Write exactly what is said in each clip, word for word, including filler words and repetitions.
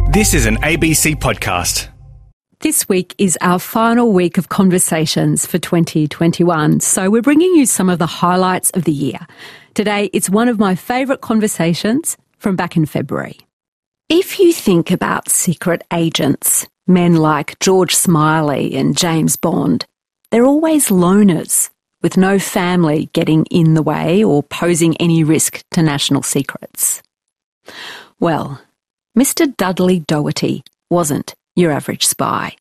This is an A B C podcast. This week is our final week of conversations for twenty twenty-one, so we're bringing you some of the highlights of the year. Today, it's one of my favourite conversations from back in February. If you think about secret agents, men like George Smiley and James Bond, they're always loners, with no family getting in the way or posing any risk to national secrets. Well, Mister Dudley Doherty wasn't your average spy.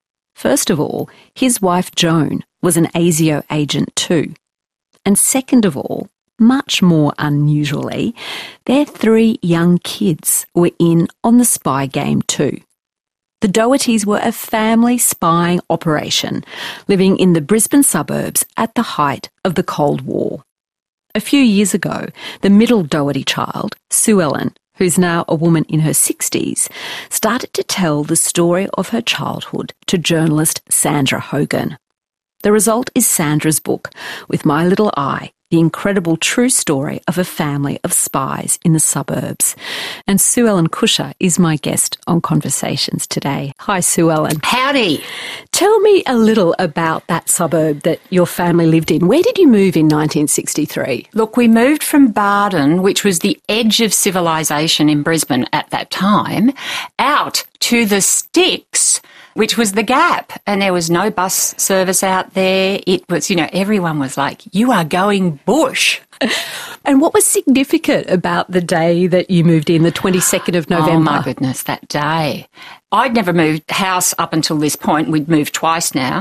First of all, his wife Joan was an ASIO agent too. And second of all, much more unusually, their three young kids were in on the spy game too. The Dohertys were a family spying operation, living in the Brisbane suburbs at the height of the Cold War. A few years ago, the middle Doherty child, Sue Ellen, who's now a woman in her sixties, started to tell the story of her childhood to journalist Sandra Hogan. The result is Sandra's book, With My Little Eye, the incredible true story of a family of spies in the suburbs. And Sue Ellen Kusher is my guest on Conversations today. Hi, Sue Ellen. Howdy. Tell me a little about that suburb that your family lived in. Where did you move in nineteen sixty-three? Look, we moved from Barden, which was the edge of civilization in Brisbane at that time, out to the sticks, which was the Gap, and there was no bus service out there. It was, you know, everyone was like, you are going bush. And what was significant about the day that you moved in, the twenty-second of November? Oh, my goodness, that day. I'd never moved house up until this point. We'd moved twice now.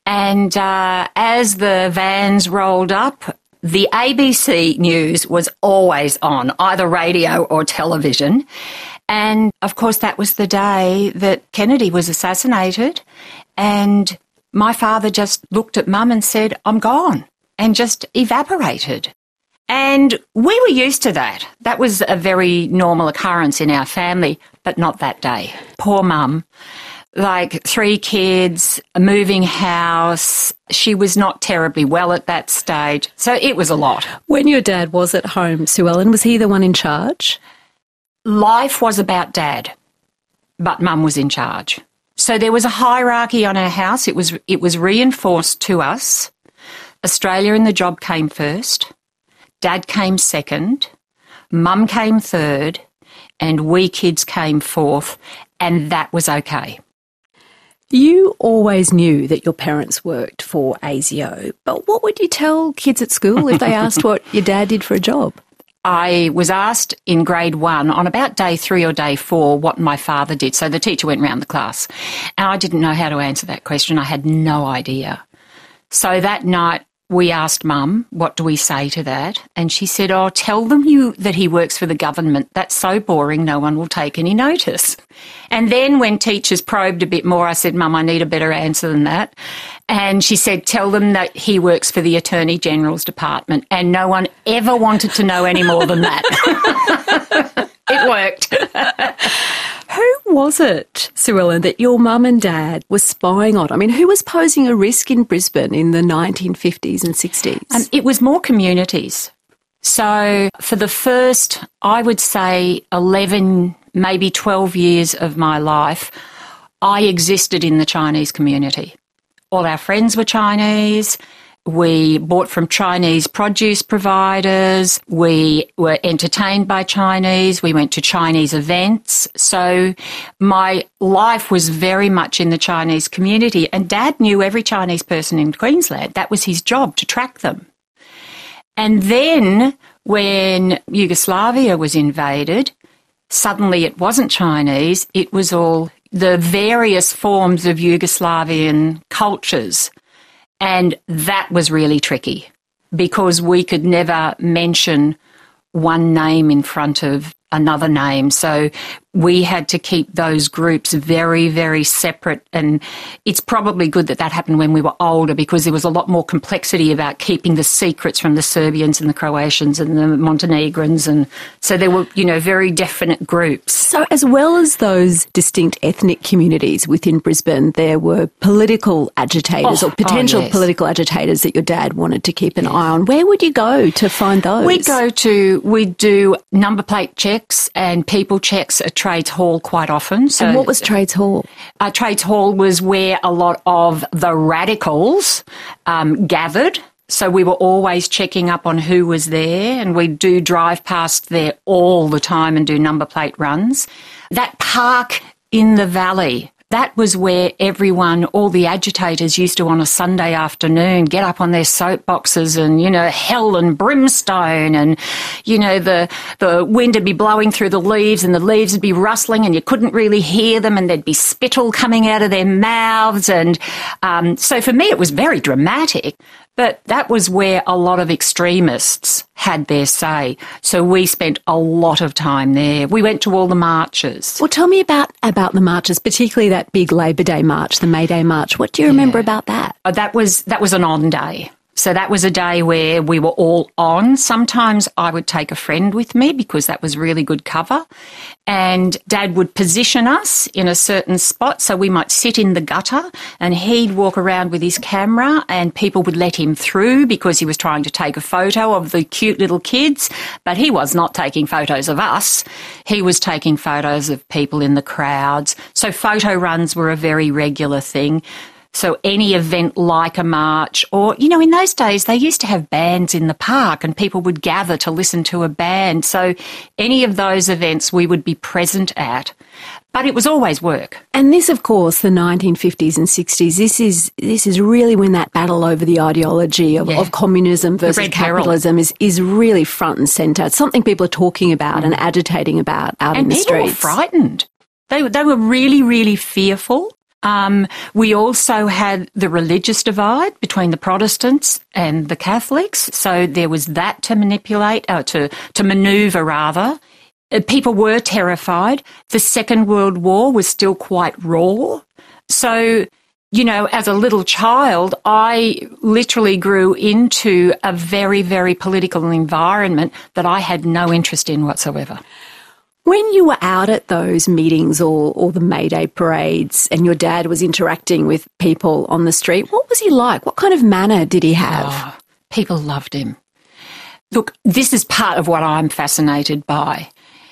And uh, as the vans rolled up, the A B C News was always on, either radio or television. And, of course, that was the day that Kennedy was assassinated, and my father just looked at Mum and said, I'm gone, and just evaporated. And we were used to that. That was a very normal occurrence in our family, but not that day. Poor Mum, like three kids, a moving house. She was not terribly well at that stage, so it was a lot. When your dad was at home, Sue Ellen, was he the one in charge? Life was about Dad, but Mum was in charge. So there was a hierarchy on our house. It was it was reinforced to us. Australia in the job came first. Dad came second. Mum came third. And we kids came fourth. And that was okay. You always knew that your parents worked for ASIO, but what would you tell kids at school if they asked what your dad did for a job? I was asked in grade one on about day three or day four what my father did. So the teacher went round the class and I didn't know how to answer that question. I had no idea. So that night we asked Mum, what do we say to that? And she said, oh, tell them you that he works for the government. That's so boring, no one will take any notice. And then when teachers probed a bit more, I said, Mum, I need a better answer than that. And she said, tell them that he works for the Attorney General's Department. And no one ever wanted to know any more than that. It worked. Who was it, Sue Ellen, that your mum and dad were spying on? I mean, who was posing a risk in Brisbane in the nineteen fifties and sixties? Um, it was more communities. So for the first, I would say, eleven, maybe twelve years of my life, I existed in the Chinese community. All our friends were Chinese. We bought from Chinese produce providers. We were entertained by Chinese. We went to Chinese events. So my life was very much in the Chinese community. And Dad knew every Chinese person in Queensland. That was his job, to track them. And then when Yugoslavia was invaded, suddenly it wasn't Chinese. It was all the various forms of Yugoslavian cultures. And that was really tricky because we could never mention one name in front of another name. So we had to keep those groups very, very separate. And it's probably good that that happened when we were older because there was a lot more complexity about keeping the secrets from the Serbians and the Croatians and the Montenegrins. And so there were, you know, very definite groups. So as well as those distinct ethnic communities within Brisbane, there were political agitators oh, or potential oh, yes. political agitators that your dad wanted to keep an yes. eye on. Where would you go to find those? We'd go to, we'd do number plate checks and people checks at Trades Hall quite often. So, and what was Trades Hall? Uh, Trades Hall was where a lot of the radicals um, gathered. So we were always checking up on who was there, and we do drive past there all the time and do number plate runs. That park in the valley, that was where everyone, all the agitators used to on a Sunday afternoon get up on their soapboxes and, you know, hell and brimstone and, you know, the, the wind would be blowing through the leaves and the leaves would be rustling and you couldn't really hear them and there'd be spittle coming out of their mouths. And um, so for me it was very dramatic. But that was where a lot of extremists had their say. So we spent a lot of time there. We went to all the marches. Well, tell me about, about the marches, particularly that big Labor Day march, the May Day march. What do you remember yeah. about that? Oh, that was that was an on day. So that was a day where we were all on. Sometimes I would take a friend with me because that was really good cover. And Dad would position us in a certain spot. So we might sit in the gutter and he'd walk around with his camera and people would let him through because he was trying to take a photo of the cute little kids. But he was not taking photos of us. He was taking photos of people in the crowds. So photo runs were a very regular thing. So any event like a march or, you know, in those days they used to have bands in the park and people would gather to listen to a band. So any of those events we would be present at. But it was always work. And this, of course, the nineteen fifties and sixties, this is this is really when that battle over the ideology of, yeah. of communism versus capitalism is, is really front and centre. It's something people are talking about mm. and agitating about out and in the streets. And people were frightened. They, they were really, really fearful. Um, we also had the religious divide between the Protestants and the Catholics. So there was that to manipulate, uh, to, to manoeuvre rather. Uh, people were terrified. The Second World War was still quite raw. So, you know, as a little child, I literally grew into a very, very political environment that I had no interest in whatsoever. When you were out at those meetings or, or the May Day parades and your dad was interacting with people on the street, what was he like? What kind of manner did he have? Oh, people loved him. Look, this is part of what I'm fascinated by.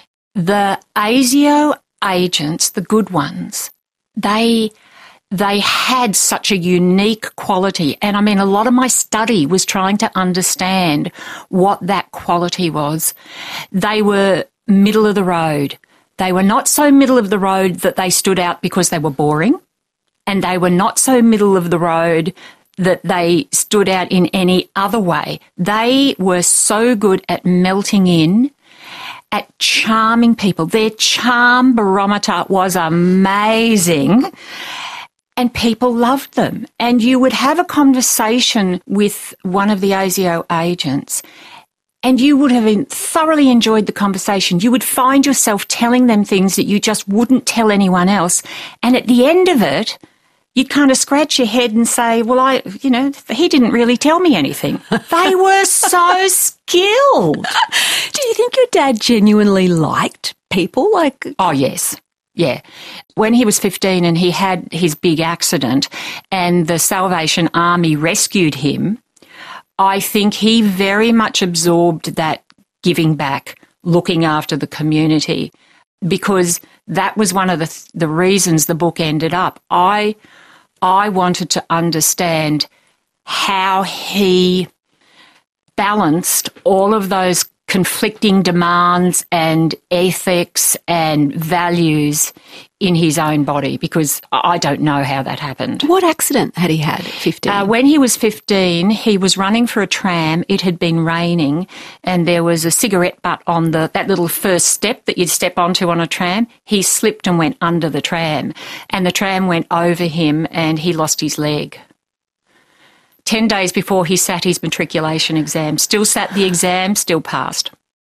The ASIO agents, the good ones, they they had such a unique quality. And I mean, a lot of my study was trying to understand what that quality was. They were middle of the road. They were not so middle of the road that they stood out because they were boring, and they were not so middle of the road that they stood out in any other way. They were so good at melting in, at charming people. Their charm barometer was amazing, and people loved them. And you would have a conversation with one of the ASIO agents, and you would have thoroughly enjoyed the conversation. You would find yourself telling them things that you just wouldn't tell anyone else. And at the end of it, you'd kind of scratch your head and say, well, I, you know, he didn't really tell me anything. They were so skilled. Do you think your dad genuinely liked people? Like, oh, yes. Yeah. When he was fifteen and he had his big accident and the Salvation Army rescued him, I think he very much absorbed that giving back, looking after the community, because that was one of the th- the reasons the book ended up. I I wanted to understand how he balanced all of those conflicting demands and ethics and values in his own body, because I don't know how that happened. What accident had he had at fifteen? Uh, when he was fifteen, he was running for a tram. It had been raining and there was a cigarette butt on the that little first step that you'd step onto on a tram. He slipped and went under the tram, and the tram went over him and he lost his leg. Ten days before he sat his matriculation exam. Still sat the exam, still passed.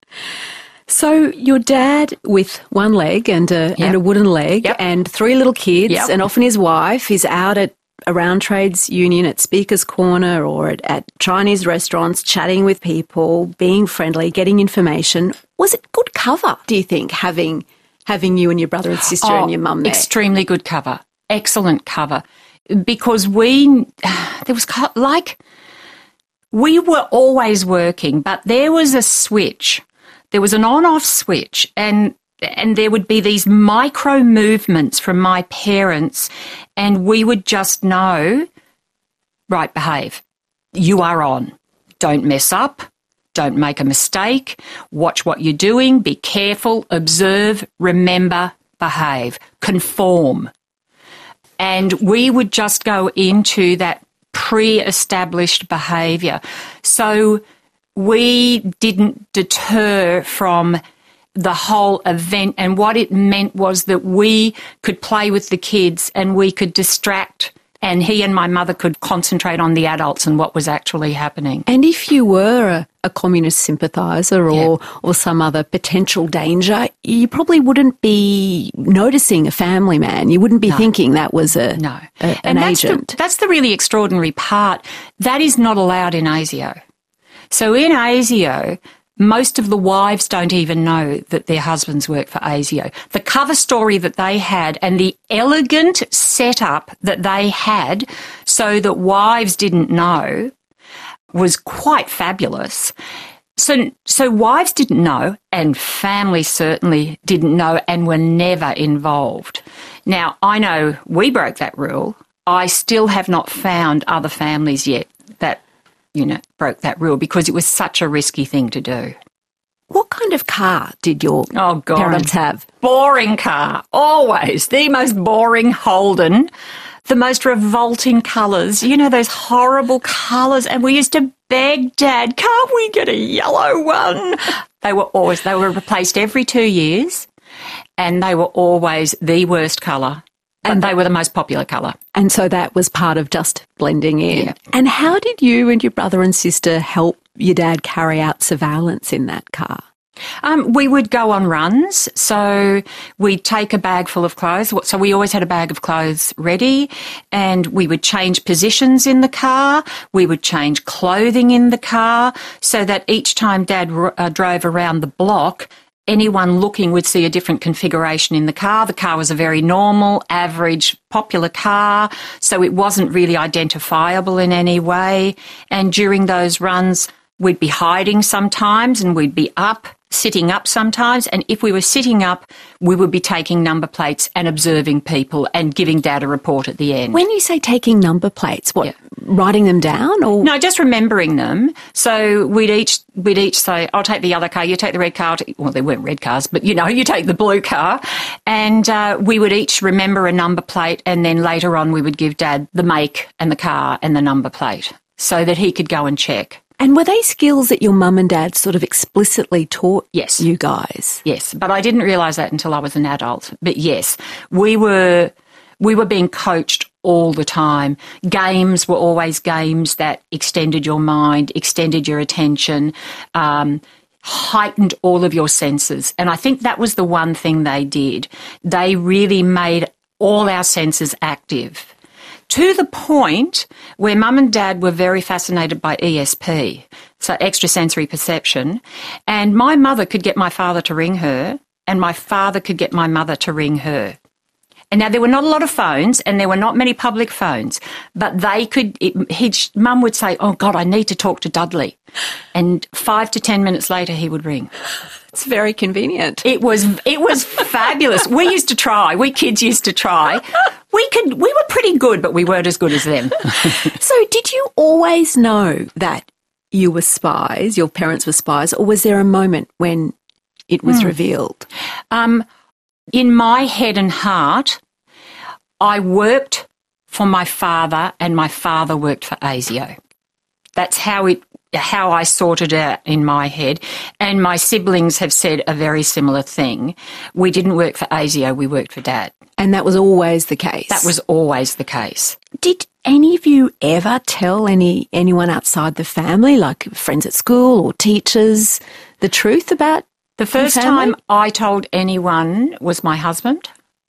So your dad with one leg and a, yep. and a wooden leg yep. and three little kids yep. and often his wife is out at around Trades Union at Speaker's Corner or at, at Chinese restaurants, chatting with people, being friendly, getting information. Was it good cover, do you think, having having you and your brother and sister oh, and your mum there? Extremely good cover. Excellent cover. Because we, there was like, we were always working, but there was a switch. There was an on-off switch, and and there would be these micro movements from my parents, and we would just know, right, behave. You are on. Don't mess up. Don't make a mistake. Watch what you're doing. Be careful. Observe. Remember. Behave. Conform. And we would just go into that pre-established behaviour. So we didn't deter from the whole event, and what it meant was that we could play with the kids and we could distract, and he and my mother could concentrate on the adults and what was actually happening. And if you were a, a communist sympathiser or, yeah. or some other potential danger, you probably wouldn't be noticing a family man. You wouldn't be no. thinking that was a, no. a an and that's agent. The, that's the really extraordinary part. That is not allowed in ASIO. So in ASIO, most of the wives don't even know that their husbands work for ASIO. The cover story that they had and the elegant setup that they had so that wives didn't know was quite fabulous. So, so wives didn't know, and families certainly didn't know and were never involved. Now, I know we broke that rule. I still have not found other families yet that, you know, broke that rule because it was such a risky thing to do. What kind of car did your oh, God, parents have? Boring car, always. The most boring Holden, the most revolting colours. You know, those horrible colours. And we used to beg Dad, can't we get a yellow one? They were always, they were replaced every two years and they were always the worst colour. And they were the most popular colour. And so that was part of just blending in. Yeah. And how did you and your brother and sister help your dad carry out surveillance in that car? Um, we would go on runs. So we'd take a bag full of clothes. So we always had a bag of clothes ready, and we would change positions in the car. We would change clothing in the car so that each time Dad uh, drove around the block, anyone looking would see a different configuration in the car. The car was a very normal, average, popular car, so it wasn't really identifiable in any way. And during those runs, we'd be hiding sometimes and we'd be up, sitting up sometimes. And if we were sitting up, we would be taking number plates and observing people and giving Dad a report at the end. When you say taking number plates, what, yeah. writing them down? Or No, just remembering them. So we'd each we'd each say, I'll take the yellow car, you take the red car. I'll take, well, they weren't red cars, but, you know, you take the blue car. And uh, we would each remember a number plate, and then later on we would give Dad the make and the car and the number plate so that he could go and check. And were they skills that your mum and dad sort of explicitly taught yes. you guys? Yes, but I didn't realise that until I was an adult. But yes, we were we were being coached all the time. Games were always games that extended your mind, extended your attention, um, heightened all of your senses. And I think that was the one thing they did. They really made all our senses active. To the point where Mum and Dad were very fascinated by E S P, so extrasensory perception, and my mother could get my father to ring her, and my father could get my mother to ring her. And now there were not a lot of phones, and there were not many public phones, but they could, it, his Mum would say, oh God, I need to talk to Dudley. And five to ten minutes later he would ring. It's very convenient. It was it was fabulous. We used to try. We kids used to try. We could we were pretty good, but we weren't as good as them. So did you always know that you were spies, your parents were spies, or was there a moment when it was mm. revealed? Um, in my head and heart, I worked for my father and my father worked for ASIO. That's how it how I sorted it out in my head. And my siblings have said a very similar thing. We didn't work for ASIO, we worked for Dad. And that was always the case? That was always the case. Did any of you ever tell any anyone outside the family, like friends at school or teachers, the truth about the first time I told anyone was my husband.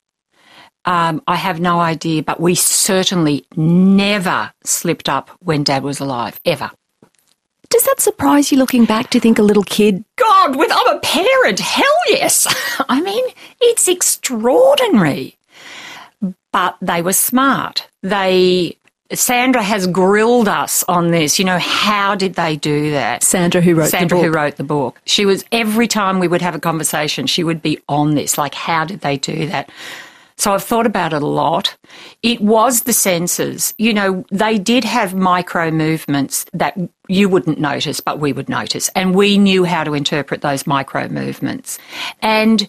Um, I have no idea, but we certainly never slipped up when Dad was alive, ever. Does that surprise you looking back to think a little kid? God, with I'm a parent, hell yes. I mean, it's extraordinary. But they were smart. They Sandra has grilled us on this. You know, how did they do that? Sandra, who wrote Sandra, the book. who wrote the book. She was, every time we would have a conversation, she would be on this, like, how did they do that? So I've thought about it a lot. It was the senses. You know, they did have micro movements that you wouldn't notice, but we would notice. And we knew how to interpret those micro movements. And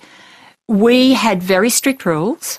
we had very strict rules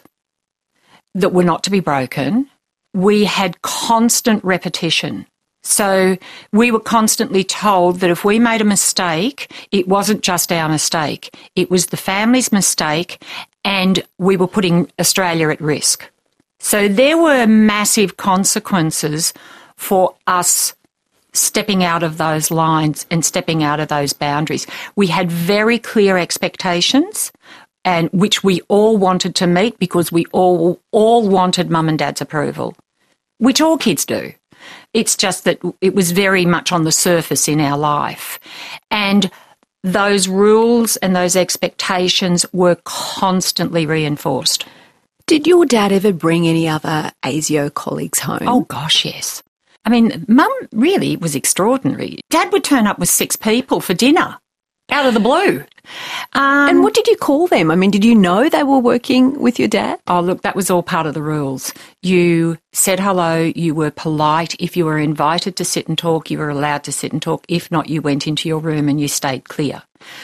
that were not to be broken. We had constant repetition. So we were constantly told that if we made a mistake, it wasn't just our mistake. It was the family's mistake, and we were putting Australia at risk. So there were massive consequences for us stepping out of those lines and stepping out of those boundaries. We had very clear expectations, and which we all wanted to meet because we all all wanted mum and dad's approval, which all kids do. It's just that it was very much on the surface in our life. And those rules and those expectations were constantly reinforced. Did your dad ever bring any other ASIO colleagues home? Oh, gosh, yes. I mean, Mum really was extraordinary. Dad would turn up with six people for dinner out of the blue. Um, and what did you call them? I mean, did you know they were working with your dad? Oh, look, that was all part of the rules. You said hello, you were polite. If you were invited to sit and talk, you were allowed to sit and talk. If not, you went into your room and you stayed clear.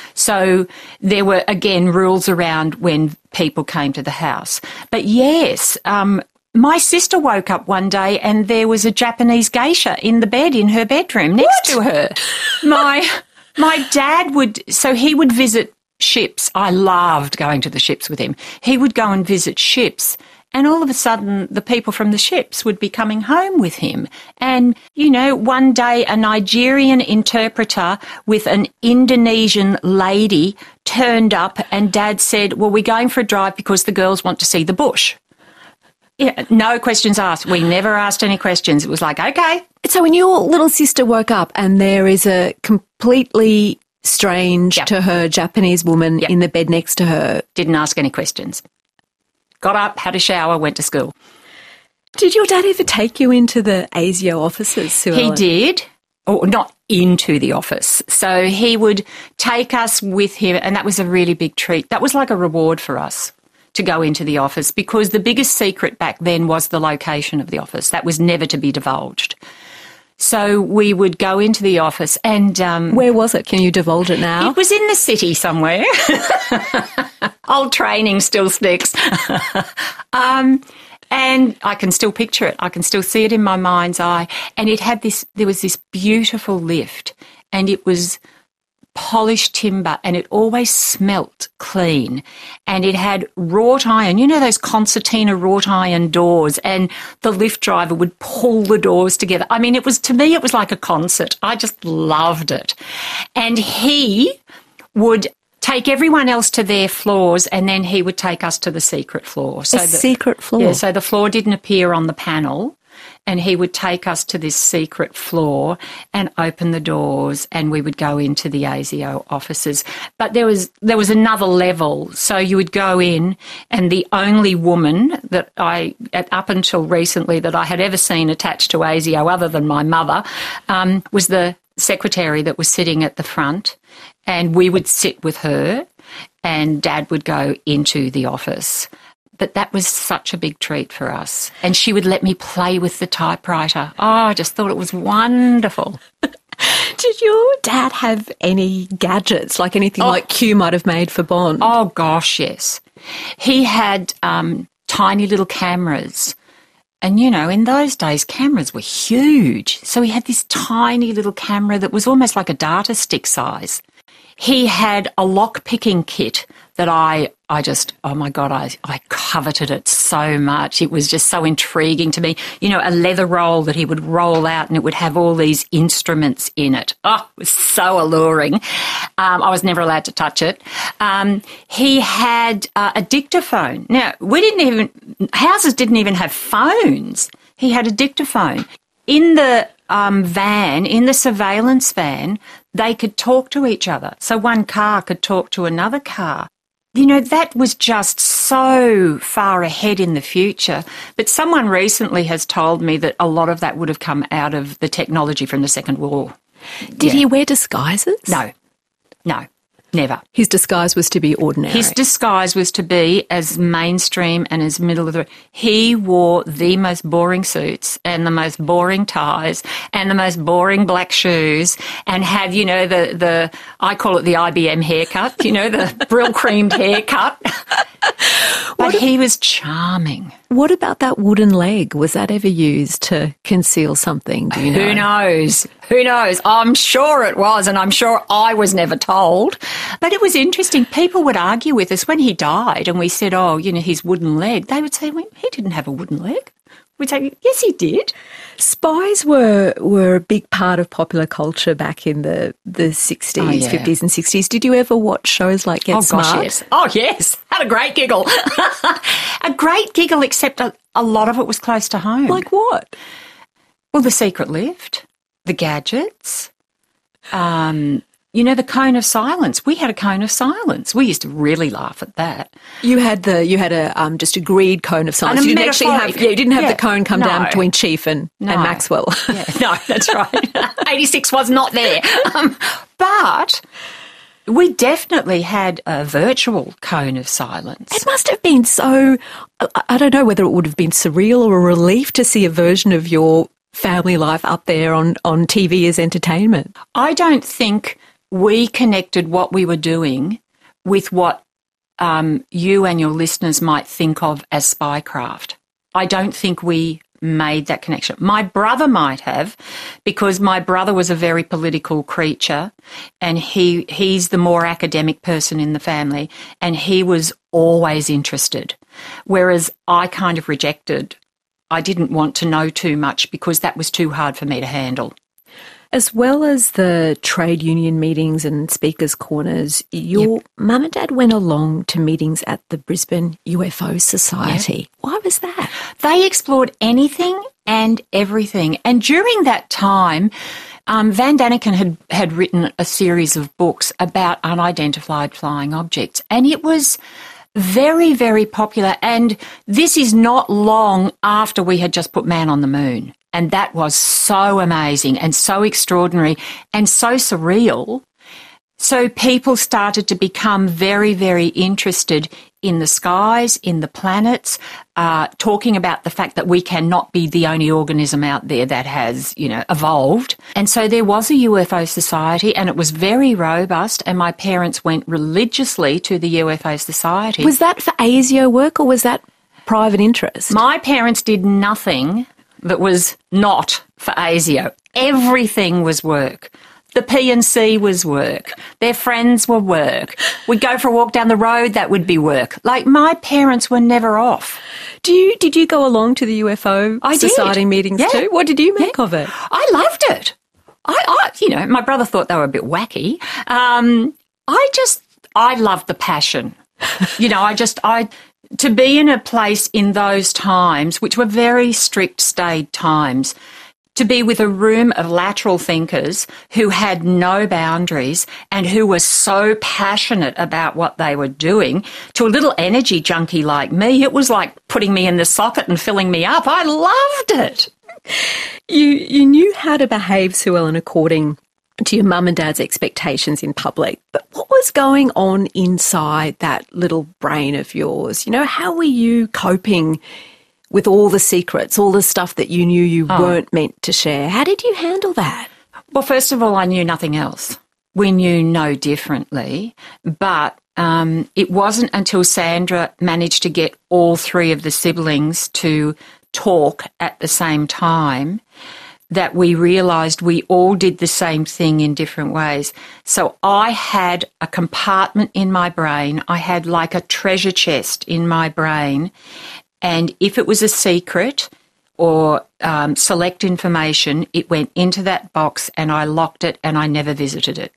So there were, again, rules around when people came to the house. But yes, um, my sister woke up one day and there was a Japanese geisha in the bed in her bedroom next What? to her. My... My dad would, so he would visit ships. I loved going to the ships with him. He would go and visit ships, and all of a sudden the people from the ships would be coming home with him. And, you know, one day a Nigerian interpreter with an Indonesian lady turned up, and Dad said, well, we're going for a drive because the girls want to see the bush. Yeah, no questions asked. We never asked any questions. It was like, okay. So when your little sister woke up and there is a completely strange Yep. to her Japanese woman Yep. in the bed next to her, Didn't ask any questions. Got up, had a shower, went to school. did your dad ever take you into the ASIO offices, Sue He Ellen? did, or not into the office. So he would take us with him, and that was a really big treat. That was like a reward for us to go into the office, because the biggest secret back then was the location of the office. That was never to be divulged. So we would go into the office and... Um, Where was it? Can you divulge it now? It was in the city somewhere. Old training still sticks. um, and I can still picture it. I can still see it in my mind's eye. And it had this, there was this beautiful lift, and it was polished timber, and it always smelt clean, and it had wrought iron, you know, those concertina wrought iron doors, and the lift driver would pull the doors together. I mean, it was, to me, it was like a concert. I just loved it. And he would take everyone else to their floors, and then he would take us to the secret floor. So a the, secret floor? Yeah, so the floor didn't appear on the panel, and he would take us to this secret floor and open the doors, and we would go into the ASIO offices. But there was there was another level. So you would go in, and the only woman that I, up until recently, that I had ever seen attached to ASIO, other than my mother, um, was the secretary that was sitting at the front, and we would sit with her, and Dad would go into the office. But that was such a big treat for us. And she would let me play with the typewriter. Oh, I just thought it was wonderful. Did your dad have any gadgets, like anything Oh. like Q might have made for Bond? Oh, gosh, yes. He had um, tiny little cameras. And, you know, in those days, cameras were huge. So he had this tiny little camera that was almost like a data stick size. He had a lock-picking kit that I, I just, oh my God, I, I coveted it so much. It was just so intriguing to me. You know, a leather roll that he would roll out, and it would have all these instruments in it. Oh, it was so alluring. Um, I was never allowed to touch it. Um, he had uh, a dictaphone. Now, we didn't even, houses didn't even have phones. He had a dictaphone. In the um, van, in the surveillance van, they could talk to each other. So one car could talk to another car. You know, that was just so far ahead in the future. But someone recently has told me that a lot of that would have come out of the technology from the Second War. Did Yeah. he wear disguises? No, no, never. His disguise was to be ordinary. His disguise was to be as mainstream and as middle of the... He wore the most boring suits and the most boring ties and the most boring black shoes and had, you know, the, the I call it the I B M haircut, you know, the brill creamed haircut. But he was charming. What about that wooden leg? Was that ever used to conceal something? Do you know? Who knows? Who knows? I'm sure it was, and I'm sure I was never told. But it was interesting. People would argue with us when he died, and we said, oh, you know, his wooden leg. They would say, well, he didn't have a wooden leg. We'd say, yes, he did. Spies were were a big part of popular culture back in the, the sixties, Oh, yeah. fifties and sixties. Did you ever watch shows like Get Oh, Smart? gosh, yes. Oh, yes. Had a great giggle. A great giggle, except a, a lot of it was close to home. Like what? Well, The Secret Lift, The Gadgets, um, you know, the Cone of Silence. We had a Cone of Silence. We used to really laugh at that. You had the you had a um, just agreed cone of silence. And a You didn't actually have metaphoric- yeah, you didn't have yeah, the cone come no. down between Chief and, No. and Maxwell. Yeah, no, that's right. eighty-six was not there. Um, but we definitely had a virtual Cone of Silence. It must have been so, I- I don't know whether it would have been surreal or a relief to see a version of your family life up there on, on T V as entertainment. I don't think we connected what we were doing with what um, you and your listeners might think of as spycraft. I don't think we made that connection. My brother might have, because my brother was a very political creature, and he he's the more academic person in the family, and he was always interested, whereas I kind of rejected. I didn't want to know too much because that was too hard for me to handle. As well as the trade union meetings and speakers' corners, your Yep. mum and dad went along to meetings at the Brisbane U F O Society. Why was that? They explored anything and everything. And during that time, um, Van Daniken had, had written a series of books about unidentified flying objects. And it was very, very popular. And this is not long after we had just put man on the moon. And that was so amazing and so extraordinary and so surreal. So people started to become very, very interested in the skies, in the planets, uh, talking about the fact that we cannot be the only organism out there that has, you know, evolved. And so there was a U F O Society, and it was very robust, and my parents went religiously to the U F O Society. Was that for ASIO work or was that private interest? My parents did nothing that was not for ASIO. Everything was work. The P and C was work. Their friends were work. We'd go for a walk down the road, that would be work. Like, my parents were never off. Do you did you go along to the U F O I did. Society meetings Yeah. too? What did you make of it? I loved it. I, I, you know, my brother thought they were a bit wacky. Um, I just, I loved the passion. You know, I just, I, to be in a place in those times, which were very strict, staid times, to be with a room of lateral thinkers who had no boundaries and who were so passionate about what they were doing, to a little energy junkie like me, it was like putting me in the socket and filling me up. I loved it. You you knew how to behave, Sue Ellen, according to your mum and dad's expectations in public. But what was going on inside that little brain of yours? You know, how were you coping with all the secrets, all the stuff that you knew you Oh. weren't meant to share? How did you handle that? Well, first of all, I knew nothing else. We knew no differently, but um, it wasn't until Sandra managed to get all three of the siblings to talk at the same time that we realised we all did the same thing in different ways. So I had a compartment in my brain. I had like a treasure chest in my brain. And if it was a secret or um, select information, it went into that box and I locked it and I never visited it.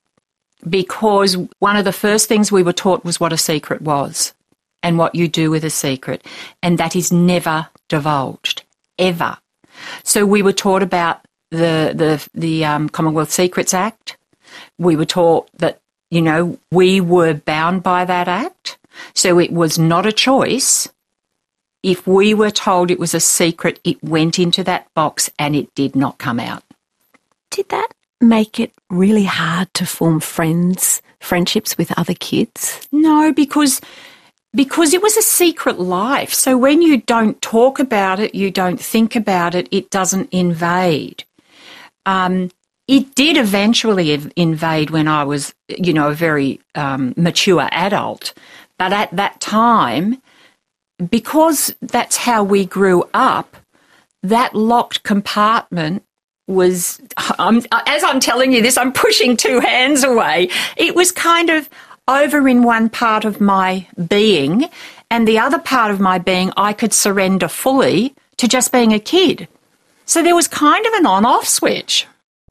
Because one of the first things we were taught was what a secret was and what you do with a secret. And that is never divulged, ever. So we were taught about the, the, the um, Commonwealth Secrets Act. We were taught that, you know, we were bound by that act. So it was not a choice. If we were told it was a secret, it went into that box and it did not come out. Did that make it really hard to form friends, friendships with other kids? No, because because it was a secret life. So when you don't talk about it, you don't think about it, it doesn't invade. Um, it did eventually invade when I was, you know, a very um, mature adult. But at that time, because that's how we grew up, that locked compartment was, I'm, as I'm telling you this, I'm pushing two hands away. It was kind of over in one part of my being, and the other part of my being I could surrender fully to just being a kid. So there was kind of an on-off switch.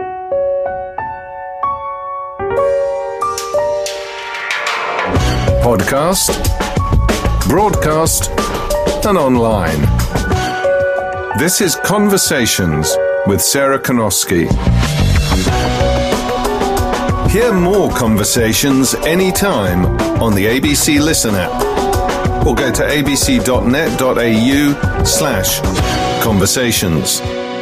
Podcast, broadcast, and online. This is Conversations with Sarah Konoski. Hear more conversations anytime on the A B C Listen app or go to abc.net.au slash conversations.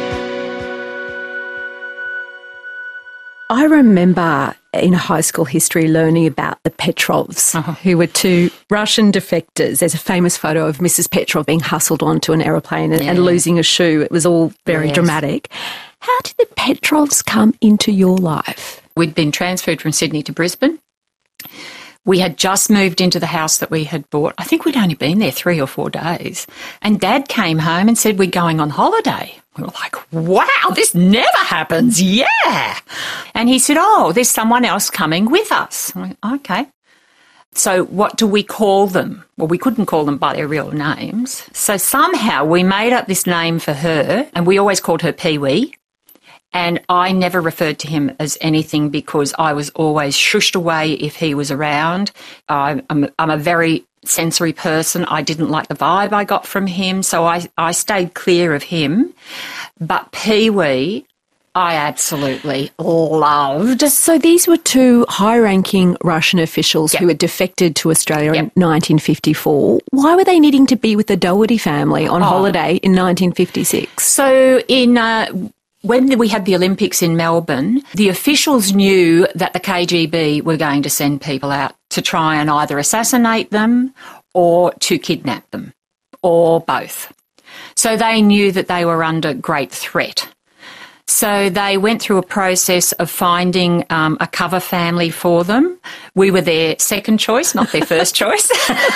I remember in high school history learning about the Petrovs, uh-huh. who were two Russian defectors. There's a famous photo of Missus Petrov being hustled onto an aeroplane and, yeah. and losing a shoe. It was all very yes. dramatic. How did the Petrovs come into your life? We'd been transferred from Sydney to Brisbane. We had just moved into the house that we had bought. I think we'd only been there three or four days. And Dad came home and said, we're going on holiday. We were like, wow, this never happens. Yeah. And he said, oh, there's someone else coming with us. I went, okay. So what do we call them? Well, we couldn't call them by their real names. So somehow we made up this name for her, and we always called her Pee-wee. And I never referred to him as anything because I was always shushed away if he was around. I, I'm, I'm a very sensory person. I didn't like the vibe I got from him, so I, I stayed clear of him. But Pee-wee, I absolutely loved. So these were two high-ranking Russian officials yep. who had defected to Australia yep. in nineteen fifty-four. Why were they needing to be with the Doherty family on oh. holiday in nineteen fifty-six? So in... Uh, When we had the Olympics in Melbourne, the officials knew that the K G B were going to send people out to try and either assassinate them or to kidnap them, or both. So they knew that they were under great threat. So they went through a process of finding um, a cover family for them. We were their second choice, not their first choice.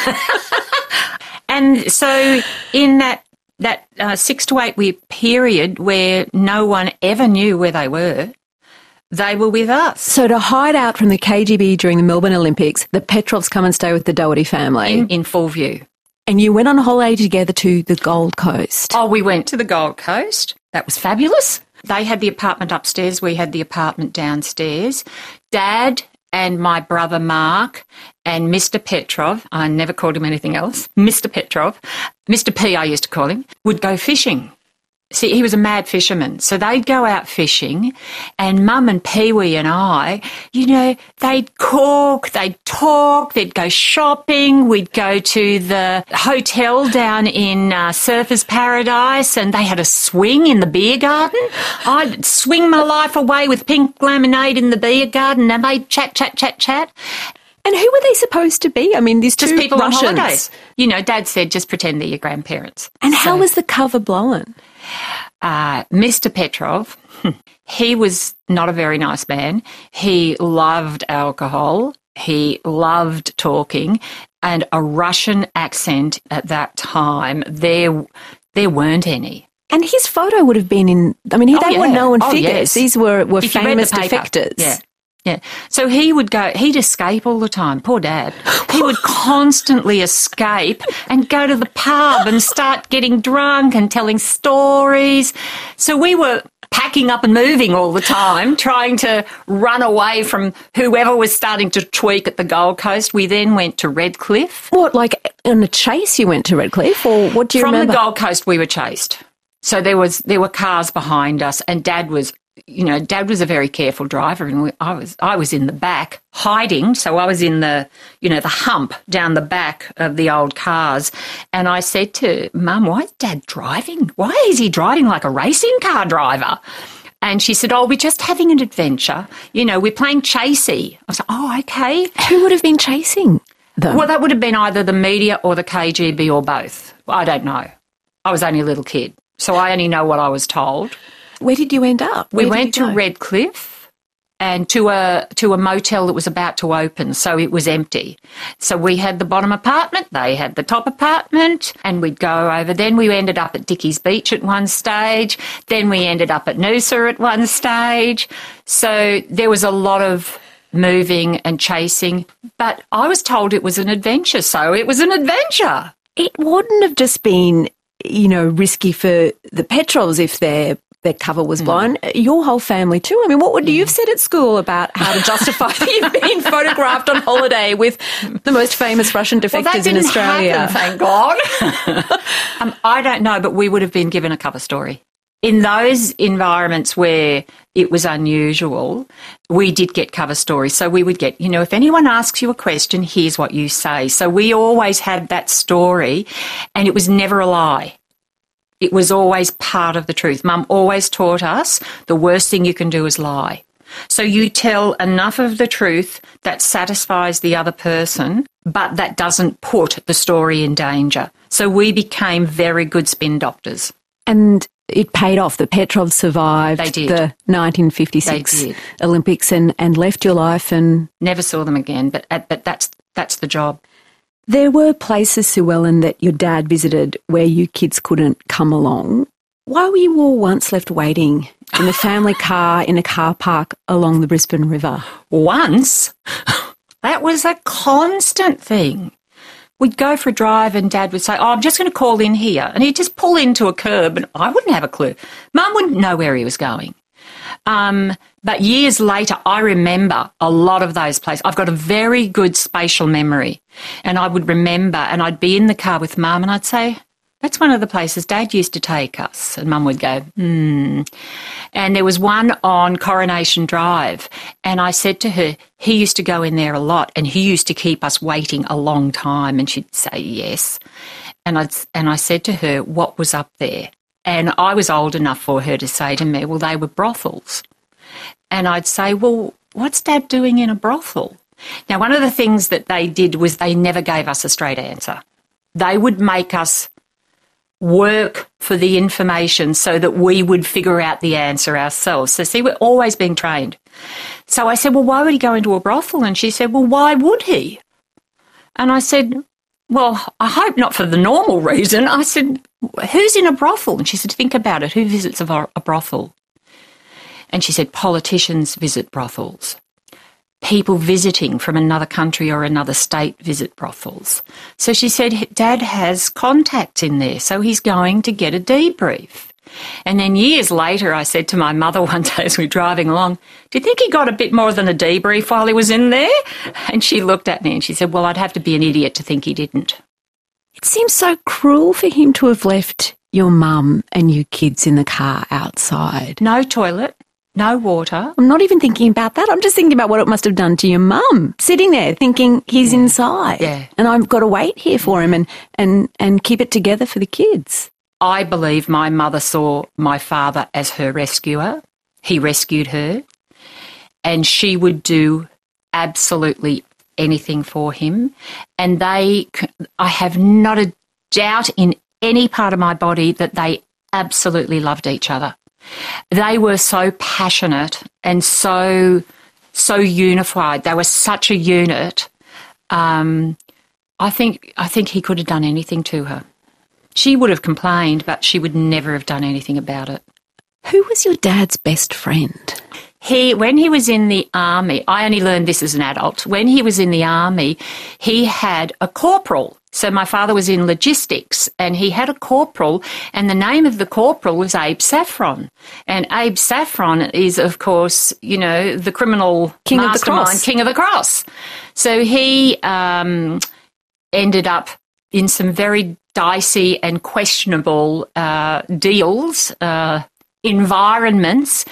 And so in that that uh, six to eight week period where no one ever knew where they were, they were with us. So to hide out from the K G B during the Melbourne Olympics, the Petrovs come and stay with the Doherty family. In, in full view. And you went on holiday together to the Gold Coast. Oh, we went to the Gold Coast. That was fabulous. They had the apartment upstairs. We had the apartment downstairs. Dad and my brother Mark and Mister Petrov, I never called him anything else, Mister Petrov, Mister P I used to call him, would go fishing. See, he was a mad fisherman. So they'd go out fishing and Mum and Pee-wee and I, you know, they'd cook, they'd talk, they'd go shopping, we'd go to the hotel down in uh, Surfers Paradise and they had a swing in the beer garden. I'd swing my life away with pink lemonade in the beer garden and they'd chat, chat, chat, chat. And who were they supposed to be? I mean, these just two people Russians. On holidays. You know, Dad said just pretend they're your grandparents. And so, how was the cover blown? Uh, Mister Petrov, he was not a very nice man. He loved alcohol. He loved talking. And a Russian accent at that time, there, there weren't any. And his photo would have been in, I mean, oh, they yeah. were known oh, figures. Yes. These were, were if famous the defectors. Yeah. Yeah. So he would go, he'd escape all the time, poor Dad. He would constantly escape and go to the pub and start getting drunk and telling stories. So we were packing up and moving all the time, trying to run away from whoever was starting to tweak at the Gold Coast. We then went to Redcliffe. What, like on a chase you went to Redcliffe, or what do you From remember? From the Gold Coast we were chased. So there was there were cars behind us and Dad was you know, Dad was a very careful driver, and we, I was I was in the back hiding. So I was in the, you know, the hump down the back of the old cars. And I said to Mum, why is Dad driving? Why is he driving like a racing car driver? And she said, oh, we're just having an adventure. You know, we're playing chasey. I was like, oh, okay. Who would have been chasing them? Well, that would have been either the media or the K G B or both. I don't know. I was only a little kid, so I only know what I was told. Where did you end up? We Where went to Redcliffe and to a to a motel that was about to open, so it was empty. So we had the bottom apartment, they had the top apartment, and we'd go over. Then we ended up at Dickies Beach at one stage. Then we ended up at Noosa at one stage. So there was a lot of moving and chasing, but I was told it was an adventure, so it was an adventure. It wouldn't have just been, you know, risky for the Petrovs if their their cover was blown. Mm. Your whole family too. I mean, what would mm. you have said at school about how to justify that you've been photographed on holiday with the most famous Russian defectors well, that didn't in Australia? Happen, thank God. um, I don't know, but we would have been given a cover story. In those environments where it was unusual, we did get cover stories. So we would get, you know, if anyone asks you a question, here's what you say. So we always had that story, and it was never a lie. It was always part of the truth. Mum always taught us the worst thing you can do is lie. So you tell enough of the truth that satisfies the other person, but that doesn't put the story in danger. So we became very good spin doctors. And it paid off. The Petrovs survived They did. the nineteen fifty-six They did. Olympics and, and left your life and... Never saw them again, but but that's that's the job. There were places, Sue Ellen, that your dad visited where you kids couldn't come along. Why were you all once left waiting in the family car in a car park along the Brisbane River? Once? That was a constant thing. We'd go for a drive and Dad would say, oh, I'm just going to call in here. And he'd just pull into a curb and I wouldn't have a clue. Mum wouldn't know where he was going. Um, but years later, I remember a lot of those places. I've got a very good spatial memory. And I would remember, and I'd be in the car with Mum and I'd say, that's one of the places Dad used to take us. And Mum would go, hmm. And there was one on Coronation Drive. And I said to her, he used to go in there a lot and he used to keep us waiting a long time. And she'd say, yes. And, I'd, and I said to her, what was up there? And I was old enough for her to say to me, well, they were brothels. And I'd say, well, what's Dad doing in a brothel? Now, one of the things that they did was they never gave us a straight answer. They would make us work for the information so that we would figure out the answer ourselves. So, see, we're always being trained. So I said, well, why would he go into a brothel? And she said, well, why would he? And I said, well, I hope not for the normal reason. I said, who's in a brothel? And she said, think about it. Who visits a, a brothel? And she said, politicians visit brothels. People visiting from another country or another state visit brothels. So she said, Dad has contacts in there, so he's going to get a debrief. And then years later, I said to my mother one day as we were driving along, do you think he got a bit more than a debrief while he was in there? And she looked at me and she said, well, I'd have to be an idiot to think he didn't. It seems so cruel for him to have left your mum and you kids in the car outside. No toilet. No water. I'm not even thinking about that. I'm just thinking about what it must have done to your mum, sitting there thinking he's yeah. inside. Yeah. And I've got to wait here for him and, and, and keep it together for the kids. I believe my mother saw my father as her rescuer. He rescued her. And she would do absolutely anything for him. And they, I have not a doubt in any part of my body that they absolutely loved each other. They were so passionate and so so unified. They were such a unit. Um, I think I think he could have done anything to her. She would have complained, but she would never have done anything about it. Who was your dad's best friend? He, when he was in the army, I only learned this as an adult. When he was in the army, he had a corporal. So my father was in logistics and he had a corporal, and the name of the corporal was Abe Saffron. And Abe Saffron is, of course, you know, the criminal King of the mastermind, Cross. King of the Cross. So he um, ended up in some very dicey and questionable uh, deals, uh, environments,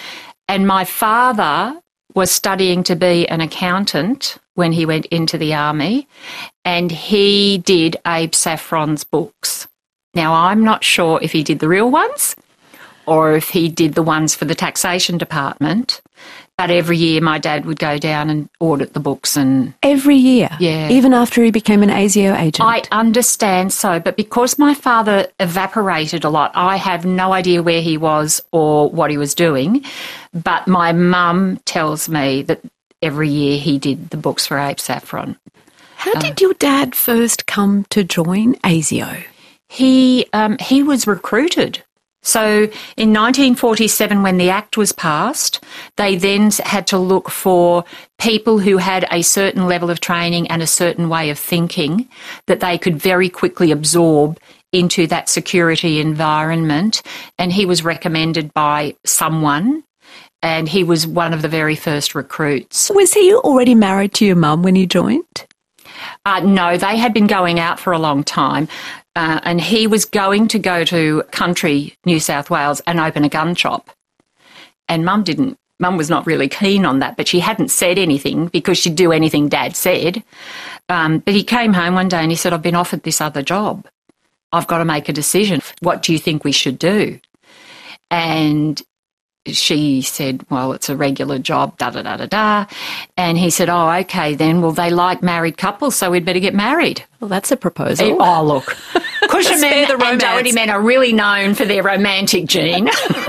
And my father was studying to be an accountant when he went into the army, and he did Abe Saffron's books. Now, I'm not sure if he did the real ones or if he did the ones for the taxation department, but every year my dad would go down and audit the books. And every year? Yeah. Even after he became an ASIO agent? I understand so, but because my father evaporated a lot, I have no idea where he was or what he was doing, but my mum tells me that every year he did the books for Abe Saffron. How uh, did your dad first come to join ASIO? He um, he was recruited. So in nineteen forty-seven, when the Act was passed, they then had to look for people who had a certain level of training and a certain way of thinking that they could very quickly absorb into that security environment. And he was recommended by someone, and he was one of the very first recruits. Was he already married to your mum when he joined? Uh, no, they had been going out for a long time. Uh, and he was going to go to country New South Wales and open a gun shop. And Mum didn't, Mum was not really keen on that, but she hadn't said anything because she'd do anything Dad said. Um, but he came home one day and he said, I've been offered this other job. I've got to make a decision. What do you think we should do? And she said, well, it's a regular job, da-da-da-da-da. And he said, oh, okay, then, well, they like married couples, so we'd better get married. Well, that's a proposal. It, oh, look. Cushion men and Doherty men are really known for their romantic gene.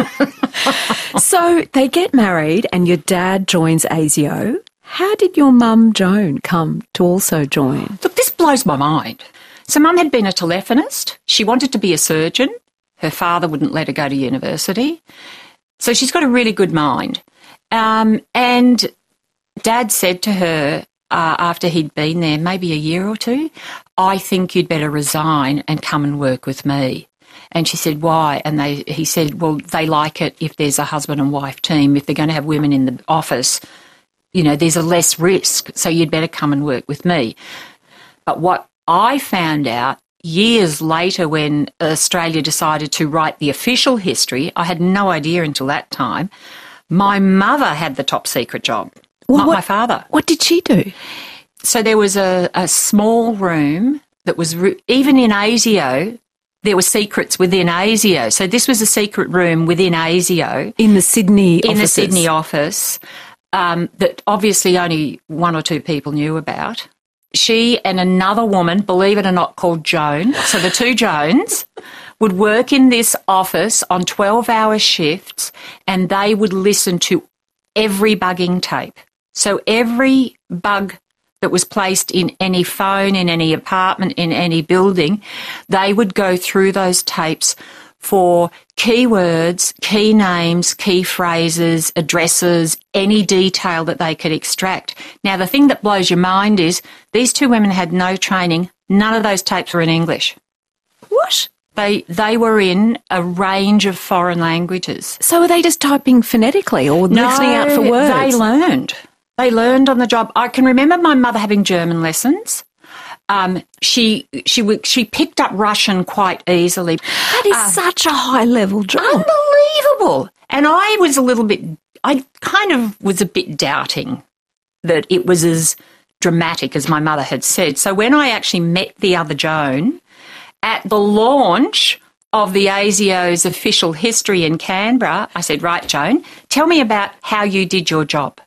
So they get married and your dad joins ASIO. How did your mum, Joan, come to also join? Look, this blows my mind. So Mum had been a telephonist. She wanted to be a surgeon. Her father wouldn't let her go to university. So she's got a really good mind. Um, and Dad said to her uh, after he'd been there maybe a year or two, I think you'd better resign and come and work with me. And she said, why? And they, he said, well, they like it if there's a husband and wife team. If they're going to have women in the office, you know, there's a less risk. So you'd better come and work with me. But what I found out years later, when Australia decided to write the official history, I had no idea until that time, my mother had the top secret job, well, not what, my father. What did she do? So there was a, a small room that was, re- even in ASIO, there were secrets within ASIO. So this was a secret room within ASIO. In the Sydney In offices. the Sydney office, um, that obviously only one or two people knew about. She and another woman, believe it or not, called Joan, so the two Joans, would work in this office on twelve-hour shifts, and they would listen to every bugging tape. So every bug that was placed in any phone, in any apartment, in any building, they would go through those tapes for keywords, key names, key phrases, addresses, any detail that they could extract. Now, the thing that blows your mind is these two women had no training. None of those tapes were in English. What? They they were in a range of foreign languages. So were they just typing phonetically or no, listening out for words? They learned. They learned on the job. I can remember my mother having German lessons. Um, she she she picked up Russian quite easily. That is uh, such a high-level job. Unbelievable. And I was a little bit, I kind of was a bit doubting that it was as dramatic as my mother had said. So when I actually met the other Joan at the launch of the ASIO's official history in Canberra, I said, right, Joan, tell me about how you did your job.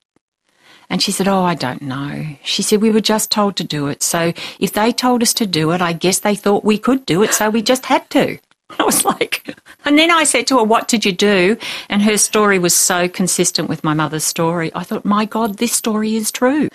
And she said, oh, I don't know. She said, we were just told to do it. So if they told us to do it, I guess they thought we could do it, so we just had to. I was like, and then I said to her, what did you do? And her story was so consistent with my mother's story. I thought, my God, this story is true.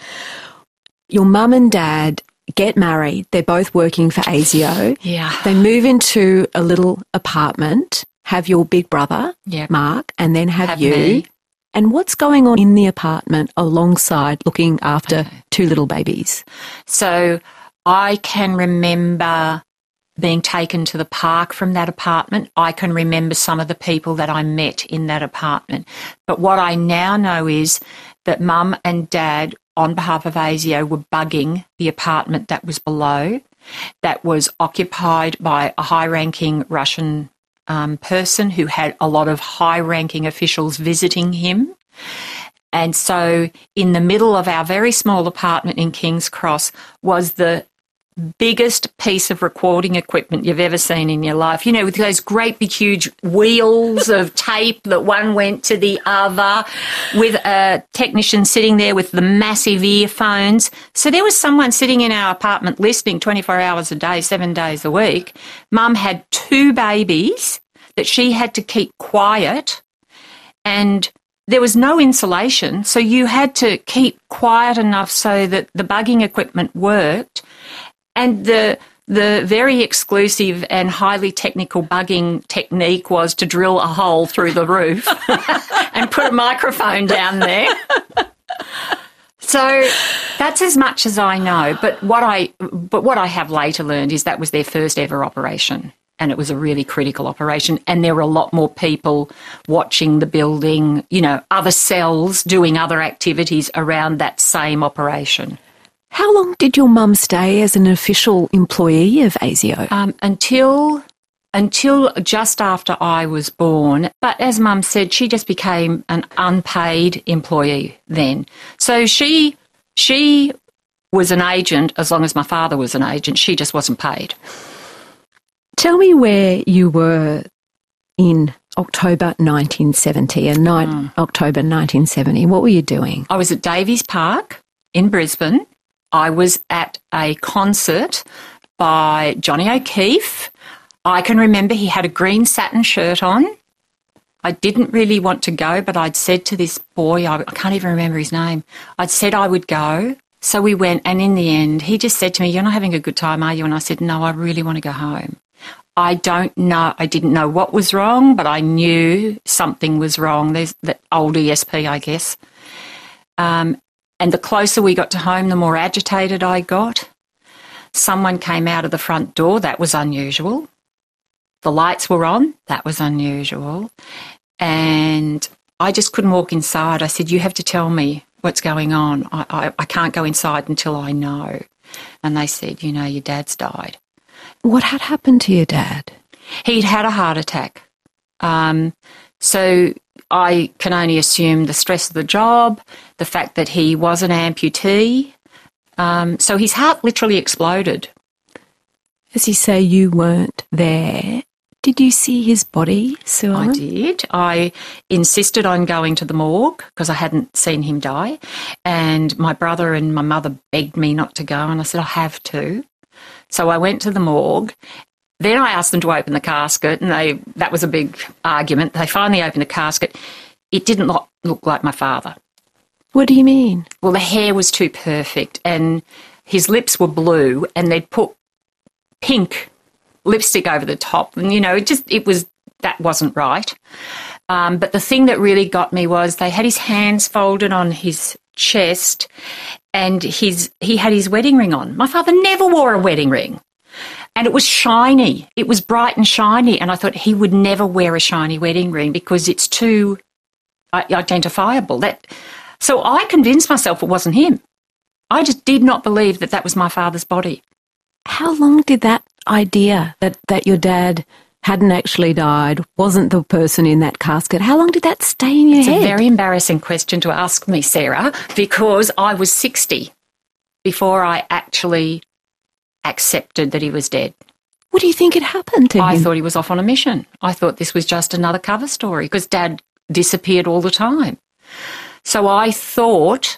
Your mum and dad get married. They're both working for ASIO. Yeah. They move into a little apartment, have your big brother, yep. Mark, and then have, have you. Me. And what's going on in the apartment alongside looking after okay. two little babies? So I can remember being taken to the park from that apartment. I can remember some of the people that I met in that apartment. But what I now know is that Mum and Dad, on behalf of ASIO, were bugging the apartment that was below, that was occupied by a high-ranking Russian Um, person who had a lot of high-ranking officials visiting him. And so in the middle of our very small apartment in King's Cross was the biggest piece of recording equipment you've ever seen in your life. You know, with those great big huge wheels of tape that one went to the other, with a technician sitting there with the massive earphones. So there was someone sitting in our apartment listening twenty-four hours a day, seven days a week. Mum had two babies that she had to keep quiet, and there was no insulation, so you had to keep quiet enough so that the bugging equipment worked. And the the very exclusive and highly technical bugging technique was to drill a hole through the roof and put a microphone down there. So that's as much as I know. But what I but what I have later learned is that was their first ever operation, and it was a really critical operation. And there were a lot more people watching the building, you know, other cells doing other activities around that same operation. How long did your mum stay as an official employee of ASIO? Um, until until just after I was born. But as Mum said, she just became an unpaid employee then. So she she was an agent as long as my father was an agent. She just wasn't paid. Tell me where you were in October nineteen seventy and night mm. October nineteen seventy. What were you doing? I was at Davies Park in Brisbane. I was at a concert by Johnny O'Keefe. I can remember he had a green satin shirt on. I didn't really want to go, but I'd said to this boy, I can't even remember his name, I'd said I would go. So we went, and in the end, he just said to me, "You're not having a good time, are you?" And I said, "No, I really want to go home." I don't know, I didn't know what was wrong, but I knew something was wrong. There's the old E S P, I guess. Um, And the closer we got to home, the more agitated I got. Someone came out of the front door. That was unusual. The lights were on. That was unusual. And I just couldn't walk inside. I said, "You have to tell me what's going on. I, I, I can't go inside until I know." And they said, "You know, your dad's died." What had happened to your dad? He'd had a heart attack. Um, so I can only assume the stress of the job, the fact that he was an amputee. Um, so his heart literally exploded. As you say, you weren't there. Did you see his body, Sue Ellen? I did. I insisted on going to the morgue because I hadn't seen him die. And my brother and my mother begged me not to go, and I said, "I have to." So I went to the morgue. Then I asked them to open the casket, and they that was a big argument. They finally opened the casket. It didn't look, look like my father. What do you mean? Well, the hair was too perfect, and his lips were blue, and they'd put pink lipstick over the top. And, you know, it just, it was, that wasn't right. Um, but the thing that really got me was they had his hands folded on his chest, and his he had his wedding ring on. My father never wore a wedding ring. And it was shiny. It was bright and shiny. And I thought he would never wear a shiny wedding ring because it's too identifiable. That, so I convinced myself it wasn't him. I just did not believe that that was my father's body. How long did that idea that, that your dad hadn't actually died, wasn't the person in that casket, how long did that stay in your it's head? It's a very embarrassing question to ask me, Sarah, because I was sixty before I actually accepted that he was dead. What do you think had happened to him? I thought he was off on a mission. I thought this was just another cover story because Dad disappeared all the time. So I thought,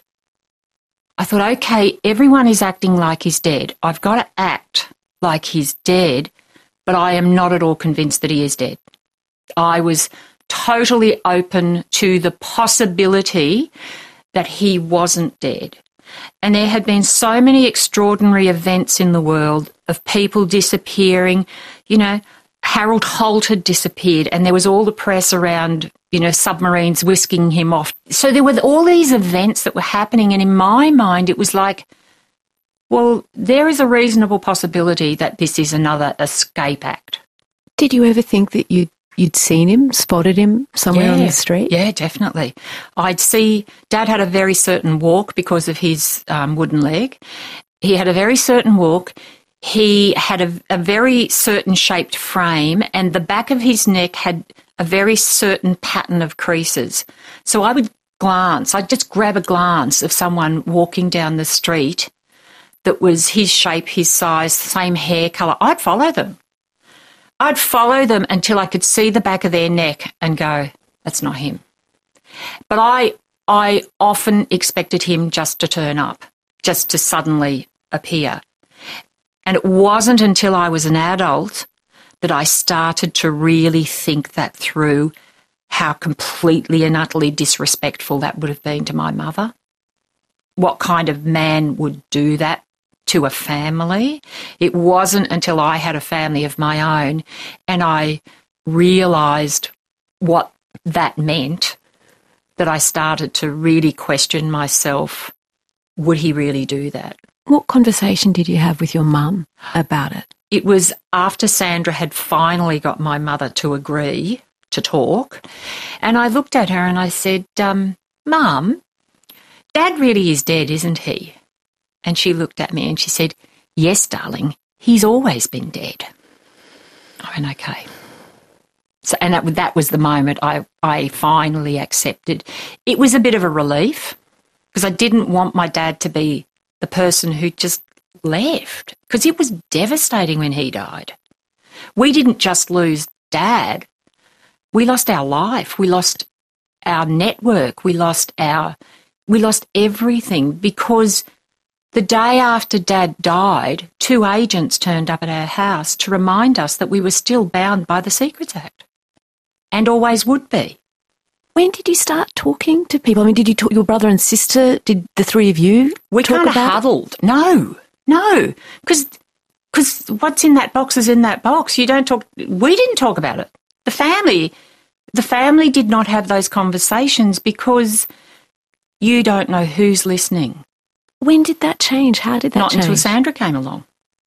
I thought, okay, everyone is acting like he's dead. I've got to act like he's dead, but I am not at all convinced that he is dead. I was totally open to the possibility that he wasn't dead. And there had been so many extraordinary events in the world of people disappearing. You know, Harold Holt had disappeared, and there was all the press around, you know, submarines whisking him off. So there were all these events that were happening, and in my mind it was like, well, there is a reasonable possibility that this is another escape act. Did you ever think that you'd You'd seen him, spotted him somewhere yeah, on the street? Yeah, definitely. I'd see, Dad had a very certain walk because of his um, wooden leg. He had a very certain walk. He had a, a very certain shaped frame, and the back of his neck had a very certain pattern of creases. So I would glance, I'd just grab a glance of someone walking down the street that was his shape, his size, same hair colour, I'd follow them. I'd follow them until I could see the back of their neck and go, that's not him. But I I often expected him just to turn up, just to suddenly appear. And it wasn't until I was an adult that I started to really think that through, how completely and utterly disrespectful that would have been to my mother. What kind of man would do that to a family? It wasn't until I had a family of my own and I realised what that meant that I started to really question myself, would he really do that? What conversation did you have with your mum about it? It was after Sandra had finally got my mother to agree to talk, and I looked at her and I said, um, Mum, Dad really is dead, isn't he? And she looked at me and she said, yes, darling, he's always been dead. I went, okay. So, and that, that was the moment I, I finally accepted. It was a bit of a relief because I didn't want my dad to be the person who just left, because it was devastating when he died. We didn't just lose Dad. We lost our life. We lost our network. We lost our, we lost everything because the day after Dad died, two agents turned up at our house to remind us that we were still bound by the Secrets Act and always would be. When did you start talking to people? I mean, did you talk, your brother and sister, did the three of you We talk kind of about huddled. It? No, no, because because what's in that box is in that box. You don't talk, we didn't talk about it. The family, the family did not have those conversations because you don't know who's listening. When did that change? How did that Not change? until Sandra came along.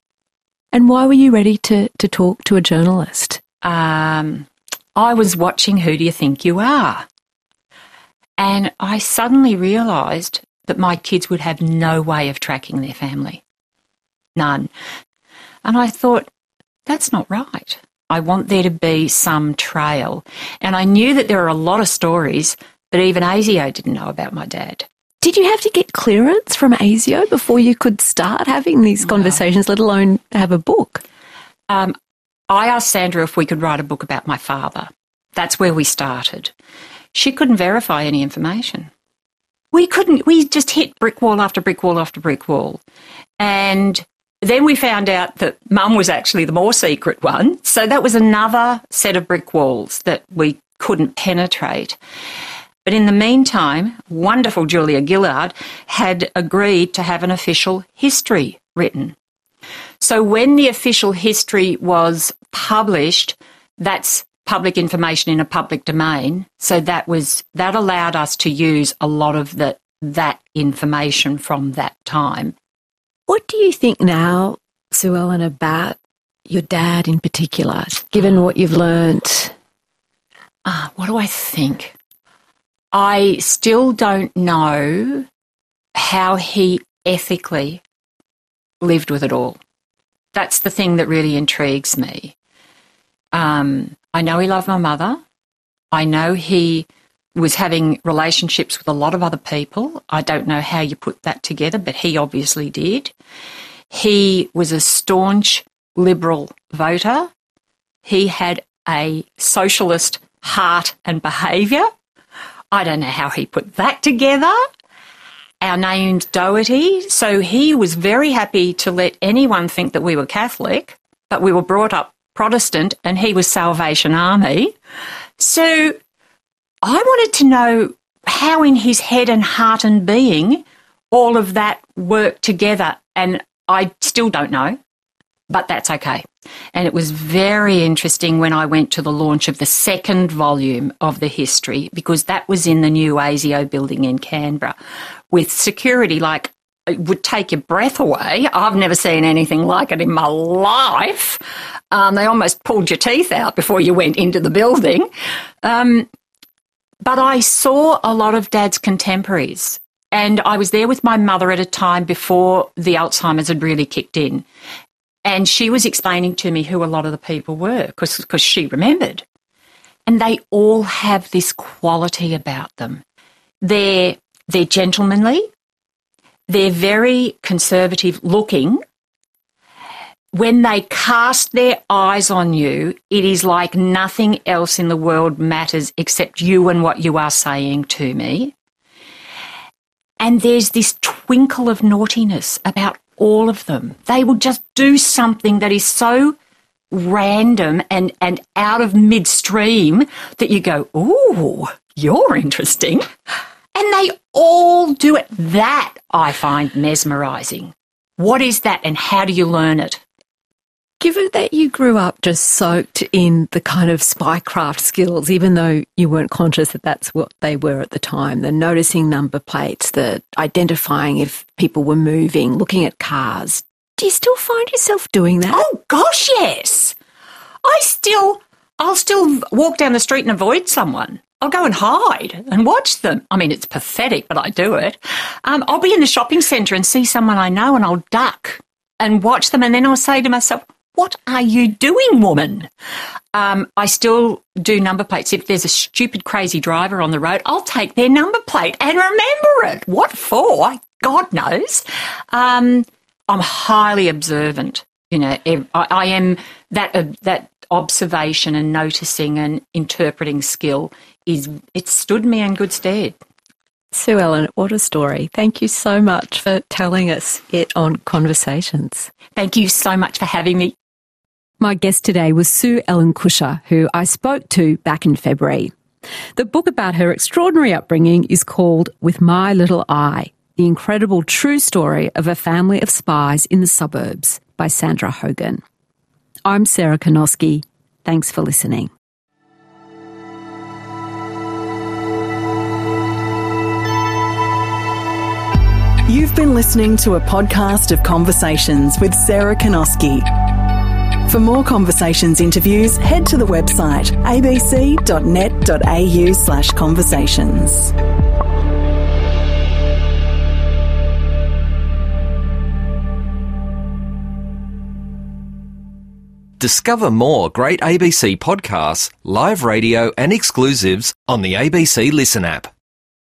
And why were you ready to, to talk to a journalist? Um, I was watching Who Do You Think You Are? And I suddenly realised that my kids would have no way of tracking their family. None. And I thought, that's not right. I want there to be some trail. And I knew that there are a lot of stories that even ASIO didn't know about my dad. Did you have to get clearance from ASIO before you could start having these conversations, let alone have a book? Um, I asked Sandra if we could write a book about my father. That's where we started. She couldn't verify any information. We couldn't, we just hit brick wall after brick wall after brick wall. And then we found out that Mum was actually the more secret one. So that was another set of brick walls that we couldn't penetrate. But in the meantime, wonderful Julia Gillard had agreed to have an official history written. So when the official history was published, that's public information in a public domain. So that was that allowed us to use a lot of the, that information from that time. What do you think now, Sue Ellen, about your dad in particular, given what you've learnt? Ah, what do I think? I still don't know how he ethically lived with it all. That's the thing that really intrigues me. Um, I know he loved my mother. I know he was having relationships with a lot of other people. I don't know how you put that together, but he obviously did. He was a staunch Liberal voter. He had a socialist heart and behaviour. I don't know how he put that together. Our name's Doherty, so he was very happy to let anyone think that we were Catholic, but we were brought up Protestant and he was Salvation Army. So I wanted to know how in his head and heart and being all of that worked together, and I still don't know, but that's okay. And it was very interesting when I went to the launch of the second volume of the history, because that was in the new ASIO building in Canberra with security like it would take your breath away. I've never seen anything like it in my life. Um, they almost pulled your teeth out before you went into the building. Um, but I saw a lot of Dad's contemporaries, and I was there with my mother at a time before the Alzheimer's had really kicked in. And she was explaining to me who a lot of the people were, because she remembered. And they all have this quality about them. They're, they're gentlemanly. They're very conservative looking. When they cast their eyes on you, it is like nothing else in the world matters except you and what you are saying to me. And there's this twinkle of naughtiness about all of them. They will just do something that is so random and, and out of midstream that you go, ooh, you're interesting. And they all do it. That I find mesmerising. What is that and how do you learn it? Given that you grew up just soaked in the kind of spycraft skills, even though you weren't conscious that that's what they were at the time, the noticing number plates, the identifying if people were moving, looking at cars, do you still find yourself doing that? Oh, gosh, yes. I still, I'll still walk down the street and avoid someone. I'll go and hide and watch them. I mean, it's pathetic, but I do it. Um, I'll be in the shopping centre and see someone I know and I'll duck and watch them, and then I'll say to myself, what are you doing, woman? Um, I still do number plates. If there's a stupid, crazy driver on the road, I'll take their number plate and remember it. What for? God knows. Um, I'm highly observant. You know, I, I am that uh, that observation and noticing and interpreting skill is it's stood me in good stead. Sue Ellen, what a story. Thank you so much for telling us it on Conversations. Thank you so much for having me. My guest today was Sue Ellen Kusher, who I spoke to back in February. The book about her extraordinary upbringing is called With My Little Eye, the incredible true story of a family of spies in the suburbs by Sandra Hogan. I'm Sarah Konoski. Thanks for listening. You've been listening to a podcast of Conversations with Sarah Konoski. For more Conversations interviews, head to the website abc.net.au slash conversations. Discover more great A B C podcasts, live radio and exclusives on the A B C Listen app.